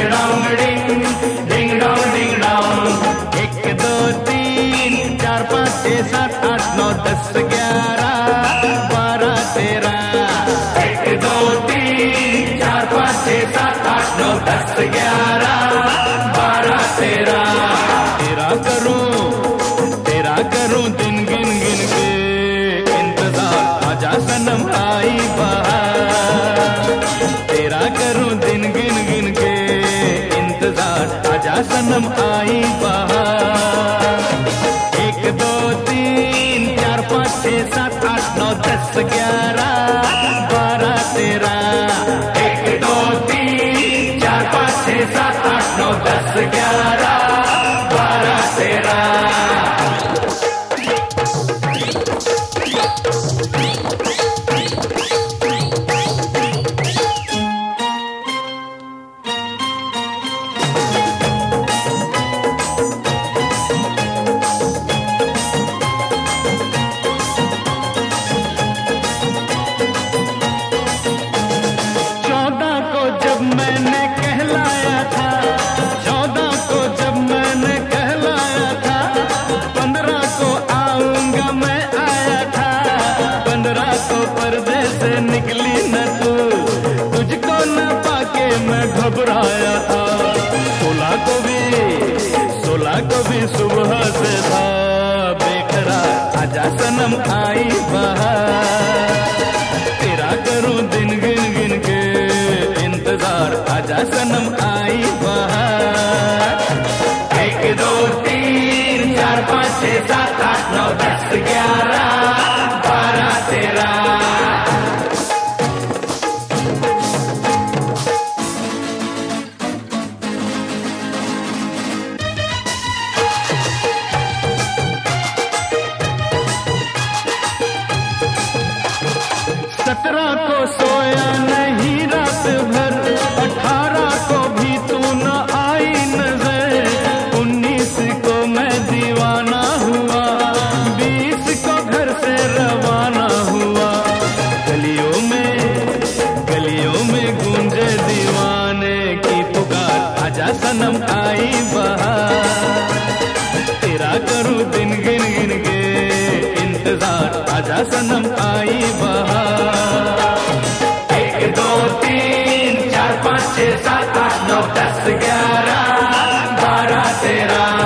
Dong ding, ding dong ding dong. 1 2 3 4 5 6 7 8 9 10 11 12 13। 1 2 3 4 5 6 7 8 9 10 11 12 13। तेरा करूं दिन गिन गिन के इंतजार, आजा सनम आई बहार। तेरा करूं दिन गिन गिन के इंतजार, आजा सनम आई बहार। 1 2 3 4 5 6 7 8 9 10 11 12 13। 1 2 3 4 5 6 7 8 9 10 11 12 13। मैंने कहलाया था 14 को जब मैंने कहलाया था, 15 को आऊंगा मैं आया था, 15 को पर्दे से निकली न तू, तुझको न पाके मैं घबराया था। 16 को भी सुबह से था बेकरार, आजा सनम आई बहार। तेरा करूं दिन गिन गिन के इंतजार, आजा सनम आई बहार। 1 2 3 4 5 6 7 8 9 10 11 12 13। सत्रह को सोया नहीं रात भर, 18 को भी तू न आई नजर, 19 को मैं दीवाना हुआ, 20 को घर से रवाना हुआ। गलियों में गूंजे दीवाने की पुकार, आजा सनम आई बहार। तेरा करूं दिन गिन गिन के इंतजार, आजा सनम आई बहार। 1 2 3 4 5 6 7 8 9 10 11 12 13।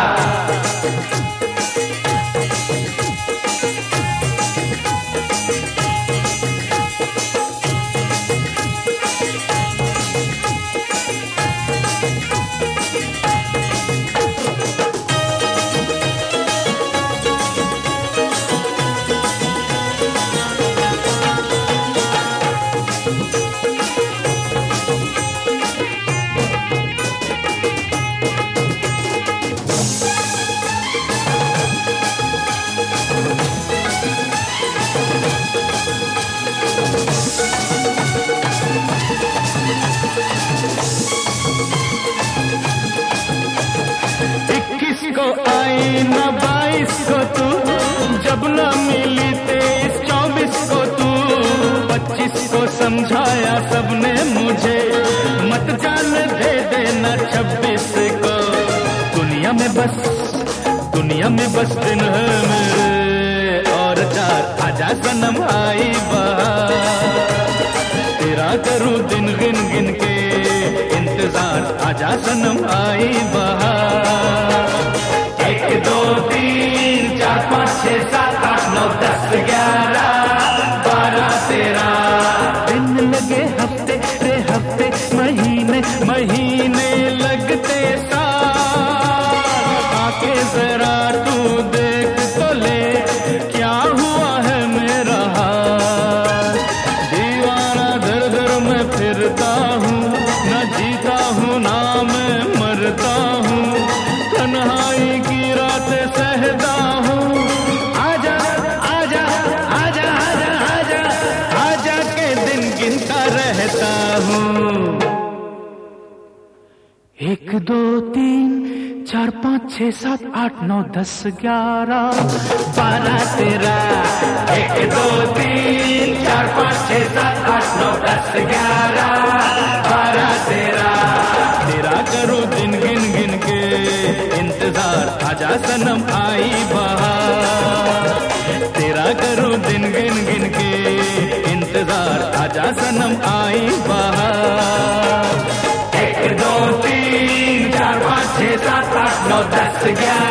को आई न 22 को तू, जब न मिली 23 24 को तू, 25 को समझाया सबने मुझे, मत जान दे देना 26 को। दुनिया में बस दिन है मेरे और 4, आजा सनम आई बहार। तेरा करूं दिन गिन गिन के इंतजार, आजा सनम आई बहार। 1 2 3 4 5 6 7 8 9 10 11 12 13। दिन लगे हफ्ते रे हफ्ते, महीने लगते साल, आके जरा तू देख तो ले क्या हुआ है मेरा हाल। दीवाना दर दर में फिरता हूँ, न जीता हूँ ना मैं मरता हूँ, तन्हाई की रात सहता हूँ। आजा आजा आजा आजा आजा आजा के दिन गिनता रहता हूँ। 1 2 3 4 5 6 7 8 9 10 11 12 13। 1 2 3 4 5 6 7 8 9 10 11 12 13। आजा सनम आई बहार, तेरा करूं दिन गिन गिन के इंतजार, आजा सनम आई बहार। 1 2 3 4 5 6 7 8 9 10 11